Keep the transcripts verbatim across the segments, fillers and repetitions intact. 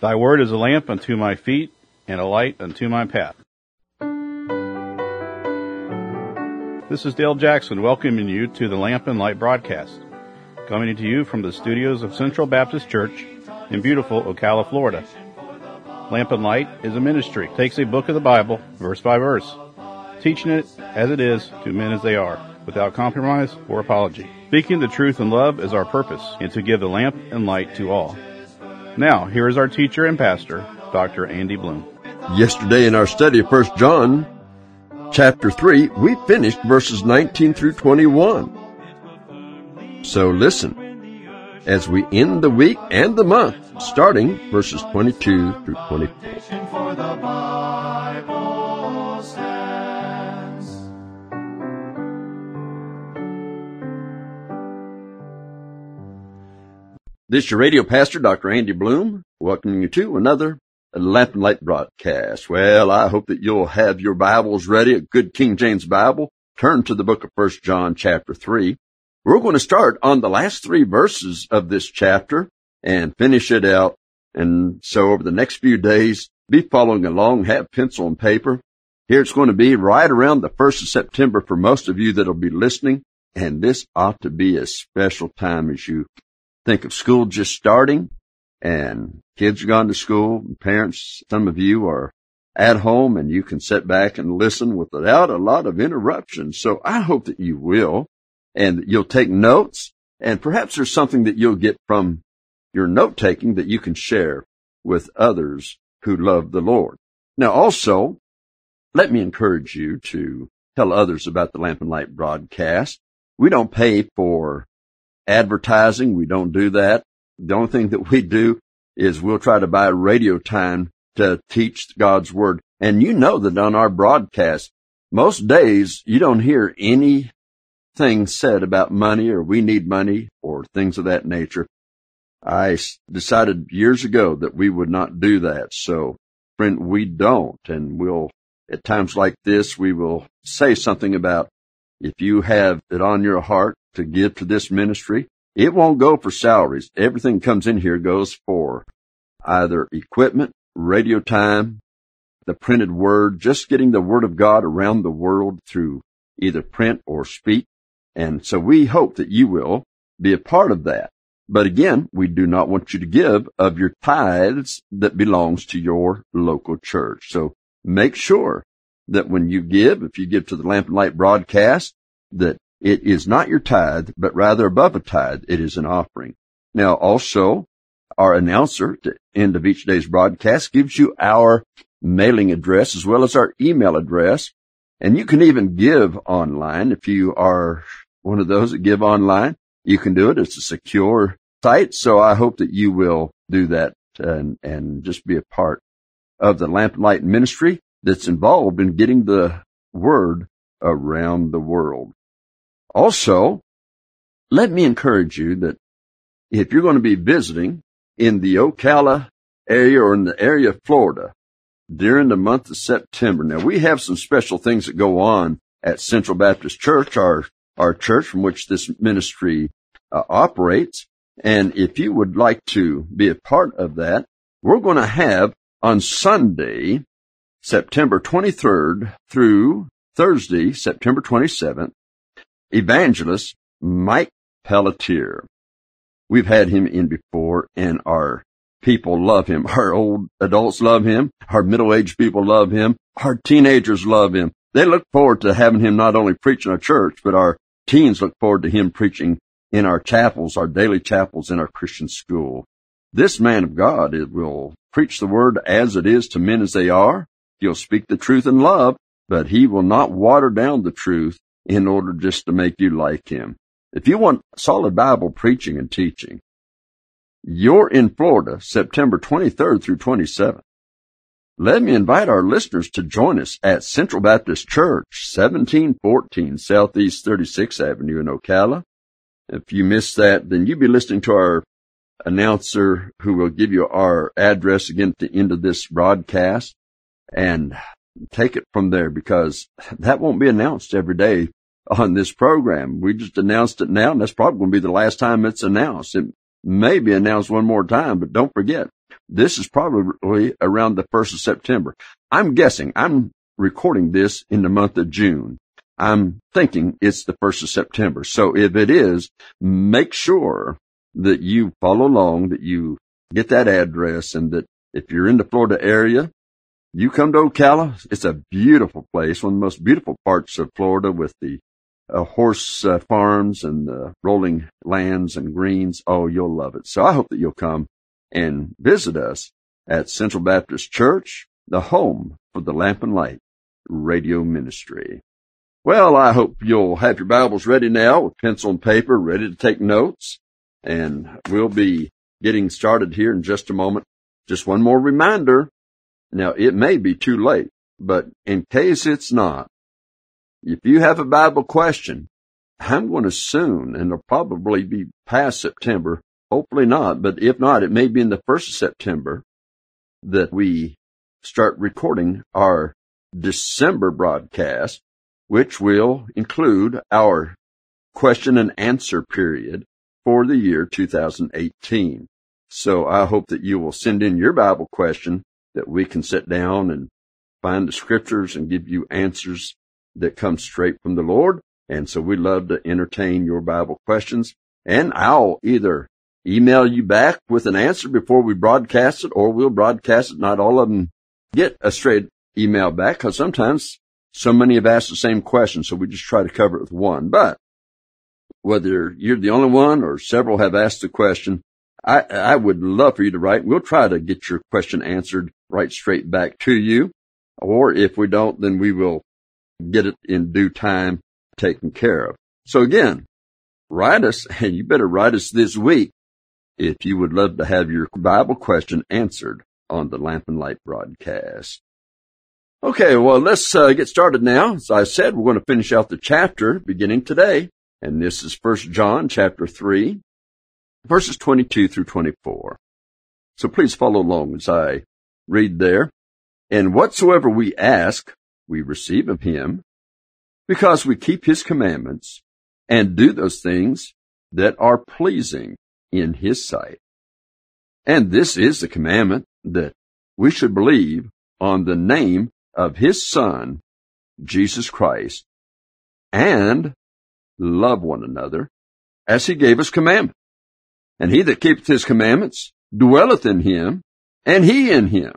Thy word is a lamp unto my feet and a light unto my path. This is Dale Jackson welcoming you to the Lamp and Light broadcast, coming to you from the studios of Central Baptist Church in beautiful Ocala, Florida. Lamp and Light is a ministry. It takes a book of the Bible, verse by verse, teaching it as it is to men as they are, without compromise or apology. Speaking the truth in love is our purpose, and to give the lamp and light to all. Now, here is our teacher and pastor, Doctor Andy Bloom. Yesterday in our study of First John, chapter three, we finished verses nineteen through twenty-one. So listen as we end the week and the month, starting verses twenty-two through twenty-four. This is your radio pastor, Doctor Andy Bloom, welcoming you to another Lamp and Light broadcast. Well, I hope that you'll have your Bibles ready, a good King James Bible. Turn to the book of First John chapter three. We're going to start on the last three verses of this chapter and finish it out. And so over the next few days, be following along, have pencil and paper. Here it's going to be right around the first of September for most of you that will be listening. And this ought to be a special time as you think of school just starting and kids are gone to school. And parents, some of you are at home and you can sit back and listen without a lot of interruptions. So I hope that you will, and that you'll take notes, and perhaps there's something that you'll get from your note taking that you can share with others who love the Lord. Now also, let me encourage you to tell others about the Lamp and Light broadcast. We don't pay for advertising. We don't do that. The only thing that we do is we'll try to buy radio time to teach God's Word. And you know that on our broadcast, most days you don't hear anything said about money or we need money or things of that nature. I decided years ago that we would not do that. So, friend, we don't. And we'll, at times like this, we will say something about if you have it on your heart to give to this ministry, it won't go for salaries. Everything comes in here goes for either equipment, radio time, the printed word, just getting the Word of God around the world through either print or speak. And so we hope that you will be a part of that. But again, we do not want you to give of your tithes that belongs to your local church. So make sure that when you give, if you give to the Lamp and Light broadcast, that it is not your tithe, but rather above a tithe, it is an offering. Now, also, our announcer at the end of each day's broadcast gives you our mailing address as well as our email address. And you can even give online. If you are one of those that give online, you can do it. It's a secure site. So I hope that you will do that and, and just be a part of the Lamp and Light ministry that's involved in getting the word around the world. Also, let me encourage you that if you're going to be visiting in the Ocala area or in the area of Florida during the month of September, now we have some special things that go on at Central Baptist Church, our, our church from which this ministry uh, operates. And if you would like to be a part of that, we're going to have on Sunday, September twenty-third through Thursday, September twenty-seventh, Evangelist Mike Pelletier. We've had him in before, and our people love him. Our old adults love him. Our middle-aged people love him. Our teenagers love him. They look forward to having him not only preach in our church, but our teens look forward to him preaching in our chapels, our daily chapels in our Christian school. This man of God it will preach the word as it is to men as they are. He'll speak the truth in love, but he will not water down the truth in order just to make you like him. If you want solid Bible preaching and teaching, you're in Florida, September twenty-third through twenty-seventh. Let me invite our listeners to join us at Central Baptist Church, seventeen fourteen Southeast thirty-sixth Avenue in Ocala. If you missed that, then you'll be listening to our announcer who will give you our address again at the end of this broadcast. And take it from there, because that won't be announced every day on this program. We just announced it now, and that's probably going to be the last time it's announced. It may be announced one more time, but don't forget, this is probably around the first of September. I'm guessing. I'm recording this in the month of June. I'm thinking it's the first of September. So if it is, make sure that you follow along, that you get that address, and that if you're in the Florida area, you come to Ocala. It's a beautiful place, one of the most beautiful parts of Florida, with the uh, horse uh, farms and the rolling lands and greens. Oh, you'll love it. So I hope that you'll come and visit us at Central Baptist Church, the home for the Lamp and Light radio ministry. Well, I hope you'll have your Bibles ready now with pencil and paper, ready to take notes. And we'll be getting started here in just a moment. Just one more reminder. Now, it may be too late, but in case it's not, if you have a Bible question, I'm going to soon, and it'll probably be past September, hopefully not, but if not, it may be in the first of September that we start recording our December broadcast, which will include our question and answer period for the year two thousand eighteen. So I hope that you will send in your Bible question, that we can sit down and find the scriptures and give you answers that come straight from the Lord. And so we love to entertain your Bible questions. And I'll either email you back with an answer before we broadcast it, or we'll broadcast it. Not all of them get a straight email back, because sometimes so many have asked the same question, so we just try to cover it with one. But whether you're the only one or several have asked the question, I, I would love for you to write. We'll try to get your question answered right straight back to you. Or if we don't, then we will get it in due time taken care of. So again, write us, and you better write us this week if you would love to have your Bible question answered on the Lamp and Light broadcast. Okay, well, let's uh, get started now. As I said, we're going to finish out the chapter beginning today. And this is First John chapter three, verses twenty-two through twenty-four. So please follow along as I read there. And whatsoever we ask, we receive of him, because we keep his commandments and do those things that are pleasing in his sight. And this is the commandment, that we should believe on the name of his Son, Jesus Christ, and love one another as he gave us commandment. And he that keepeth his commandments dwelleth in him, and he in him.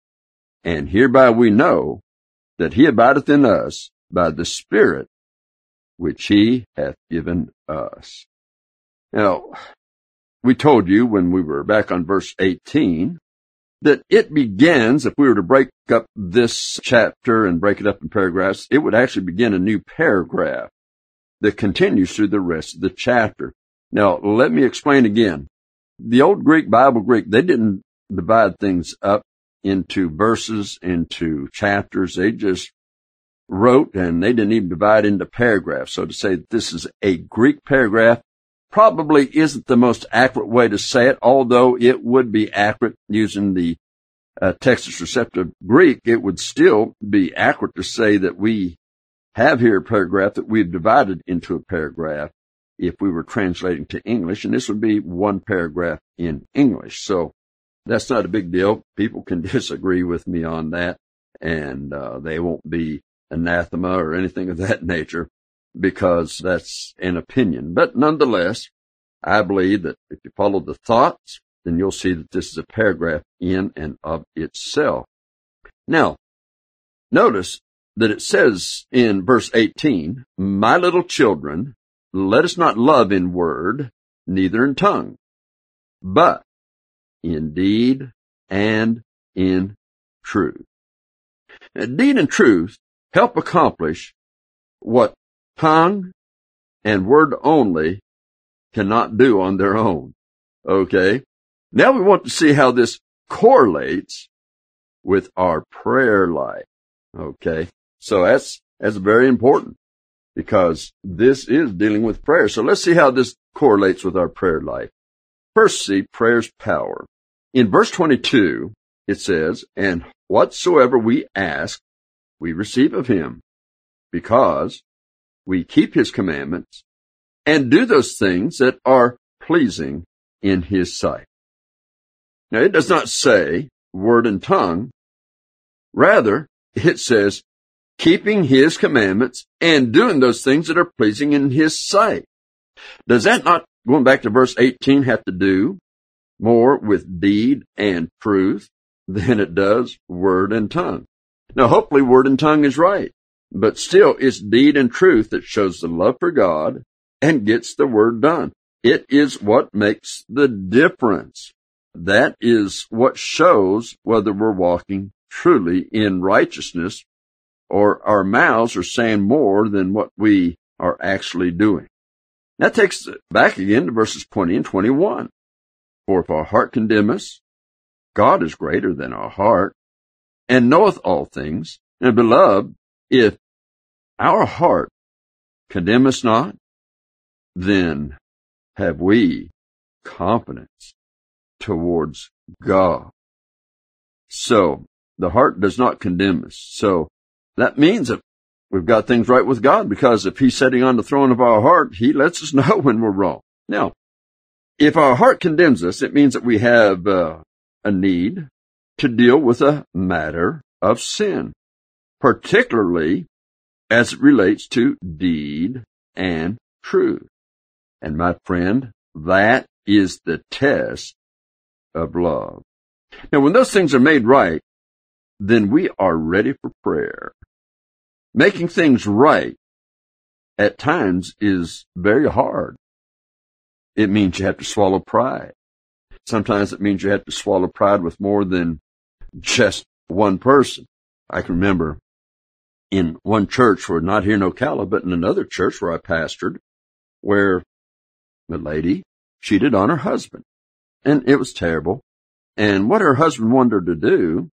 And hereby we know that he abideth in us by the Spirit which he hath given us. Now, we told you when we were back on verse eighteen that it begins, if we were to break up this chapter and break it up in paragraphs, it would actually begin a new paragraph that continues through the rest of the chapter. Now, let me explain again. The old Greek, Bible Greek, they didn't divide things up into verses, into chapters. They just wrote, and they didn't even divide into paragraphs. So to say that this is a Greek paragraph probably isn't the most accurate way to say it, although it would be accurate using the uh, Textus Receptus Greek. It would still be accurate to say that we have here a paragraph that we've divided into a paragraph if we were translating to English, and this would be one paragraph in English. So that's not a big deal. People can disagree with me on that, and uh, they won't be anathema or anything of that nature, because that's an opinion. But nonetheless, I believe that if you follow the thoughts, then you'll see that this is a paragraph in and of itself. Now, notice that it says in verse eighteen, my little children, let us not love in word, neither in tongue, but in deed and in truth. Now, deed and truth help accomplish what tongue and word only cannot do on their own. Okay? Now we want to see how this correlates with our prayer life. Okay? So that's, that's very important, because this is dealing with prayer. So let's see how this correlates with our prayer life. First, see prayer's power. In verse twenty-two, it says, and whatsoever we ask, we receive of him, because we keep his commandments and do those things that are pleasing in his sight. Now, it does not say word and tongue. Rather, it says keeping his commandments and doing those things that are pleasing in his sight. Does that not, going back to verse eighteen, have to do more with deed and truth than it does word and tongue? Now, hopefully word and tongue is right, but still it's deed and truth that shows the love for God and gets the word done. It is what makes the difference. That is what shows whether we're walking truly in righteousness or our mouths are saying more than what we are actually doing. That takes it back again to verses twenty and twenty-one. For if our heart condemn us, God is greater than our heart, and knoweth all things. And beloved, if our heart condemn us not, then have we confidence towards God. So, the heart does not condemn us. So, that means that we've got things right with God, because if he's sitting on the throne of our heart, he lets us know when we're wrong. Now, if our heart condemns us, it means that we have uh, a need to deal with a matter of sin, particularly as it relates to deed and truth. And my friend, that is the test of love. Now, when those things are made right, then we are ready for prayer. Making things right at times is very hard. It means you have to swallow pride. Sometimes it means you have to swallow pride with more than just one person. I can remember in one church, where not here in Ocala, but in another church where I pastored, where the lady cheated on her husband. And it was terrible. And what her husband wanted her to do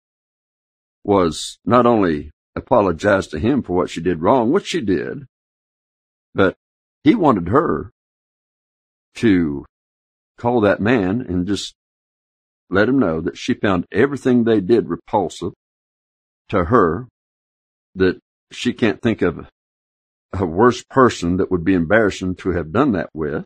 was not only apologize to him for what she did wrong, which she did, but he wanted her to call that man and just let him know that she found everything they did repulsive to her, that she can't think of a worse person that would be embarrassing to have done that with.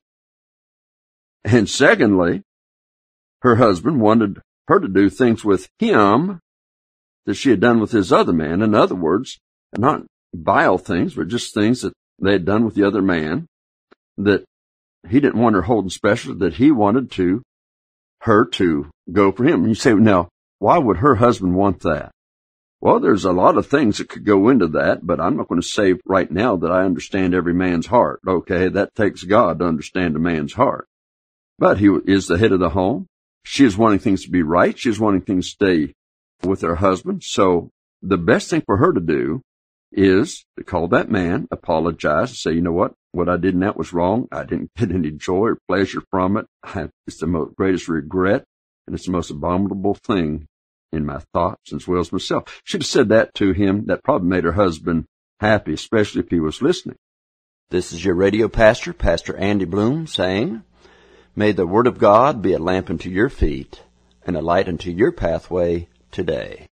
And secondly, her husband wanted her to do things with him that she had done with his other man. In other words, not vile things, but just things that they had done with the other man that he didn't want her holding special, that he wanted to her to go for him. And you say, now, why would her husband want that? Well, there's a lot of things that could go into that, but I'm not going to say right now that I understand every man's heart. Okay, that takes God to understand a man's heart. But he is the head of the home. She is wanting things to be right. She is wanting things to stay with her husband. So the best thing for her to do is to call that man, apologize, and say, you know what, what I did in that was wrong. I didn't get any joy or pleasure from it. It's the most, greatest regret, and it's the most abominable thing in my thoughts as well as myself. She'd have said that to him. That probably made her husband happy, especially if he was listening. This is your radio pastor, Pastor Andy Bloom, saying, may the Word of God be a lamp unto your feet and a light unto your pathway today.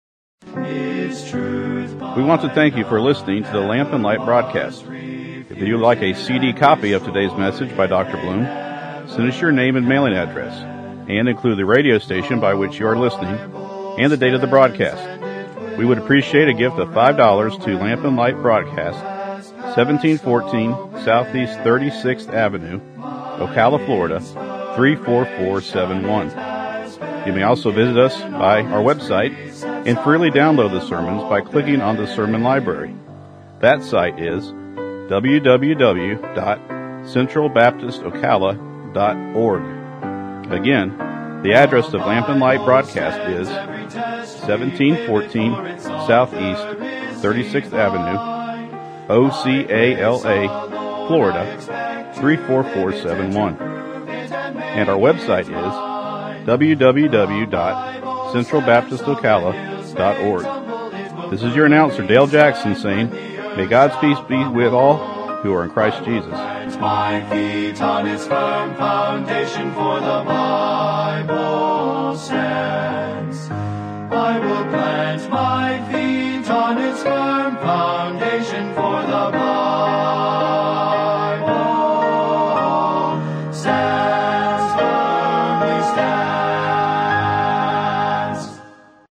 We want to thank you for listening to the Lamp and Light broadcast. If you'd like a C D copy of today's message by Doctor Bloom, send us your name and mailing address, and include the radio station by which you are listening and the date of the broadcast. We would appreciate a gift of five dollars to Lamp and Light Broadcast, seventeen fourteen Southeast thirty-sixth Avenue, Ocala, Florida, three four four seven one. You may also visit us by our website and freely download the sermons by clicking on the sermon library. That site is w w w dot central baptist ocala dot org. Again, the address of Lamp and Light Broadcast is seventeen fourteen Southeast thirty-sixth Avenue, O C A L A, Florida, three four four seven one. And our website is w w w dot central baptist ocala dot org. This is your announcer, Dale Jackson, saying, may God's peace be with all who are in Christ Jesus. My feet on his firm foundation, for the Bible stands. I will plant my feet on its firm foundation, for the Bible